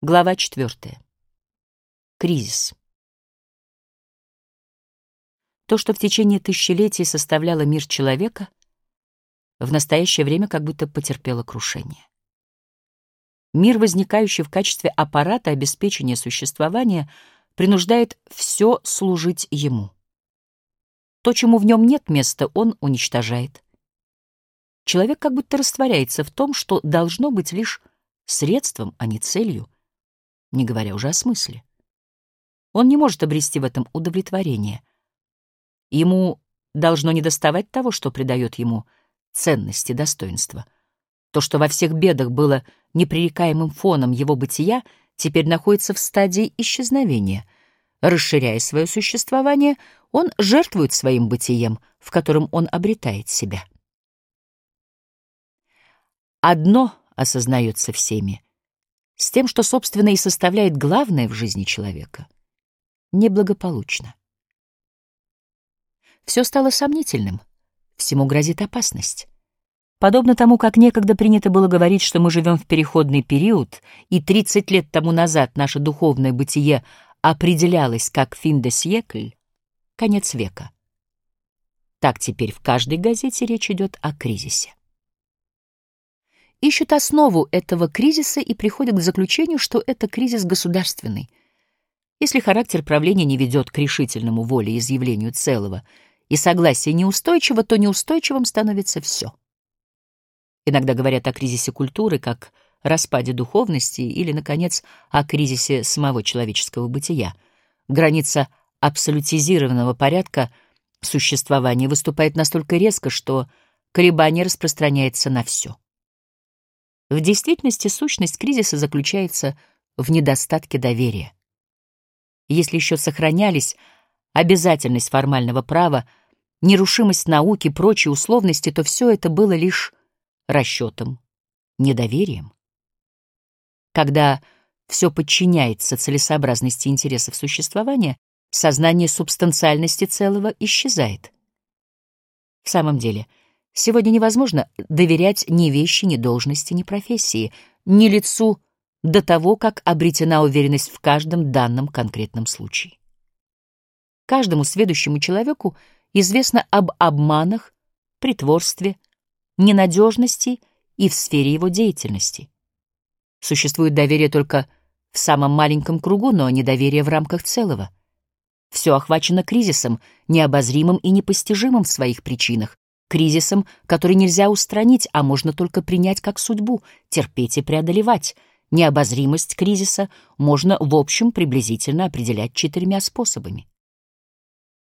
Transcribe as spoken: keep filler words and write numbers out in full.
Глава четвертая. Кризис. То, что в течение тысячелетий составляло мир человека, в настоящее время как будто потерпело крушение. Мир, возникающий в качестве аппарата обеспечения существования, принуждает все служить ему. То, чему в нем нет места, он уничтожает. Человек как будто растворяется в том, что должно быть лишь средством, а не целью, не говоря уже о смысле. Он не может обрести в этом удовлетворение. Ему должно недоставать того, что придает ему ценность и достоинство. То, что во всех бедах было непререкаемым фоном его бытия, теперь находится в стадии исчезновения. Расширяя свое существование, он жертвует своим бытием, в котором он обретает себя. Одно осознается всеми, с тем, что, собственно, и составляет главное в жизни человека — неблагополучно. Все стало сомнительным, всему грозит опасность. Подобно тому, как некогда принято было говорить, что мы живем в переходный период, и тридцать лет тому назад наше духовное бытие определялось как «fin de siècle» — конец века. Так теперь в каждой газете речь идет о кризисе. Ищут основу этого кризиса и приходят к заключению, что это кризис государственный. Если характер правления не ведет к решительному волеизъявлению целого и согласие неустойчиво, то неустойчивым становится все. Иногда говорят о кризисе культуры, как распаде духовности, или, наконец, о кризисе самого человеческого бытия. Граница абсолютизированного порядка существования выступает настолько резко, что колебание распространяется на все. В действительности сущность кризиса заключается в недостатке доверия. Если еще сохранялись обязательность формального права, нерушимость науки, прочие условности, то все это было лишь расчетом, недоверием. Когда все подчиняется целесообразности интересов существования, сознание субстанциальности целого исчезает. В самом деле, сегодня невозможно доверять ни вещи, ни должности, ни профессии, ни лицу до того, как обретена уверенность в каждом данном конкретном случае. Каждому сведущему человеку известно об обманах, притворстве, ненадежности и в сфере его деятельности. Существует доверие только в самом маленьком кругу, но недоверие в рамках целого. Все охвачено кризисом, необозримым и непостижимым в своих причинах, кризисом, который нельзя устранить, а можно только принять как судьбу, терпеть и преодолевать. Необозримость кризиса можно, в общем, приблизительно определять четырьмя способами.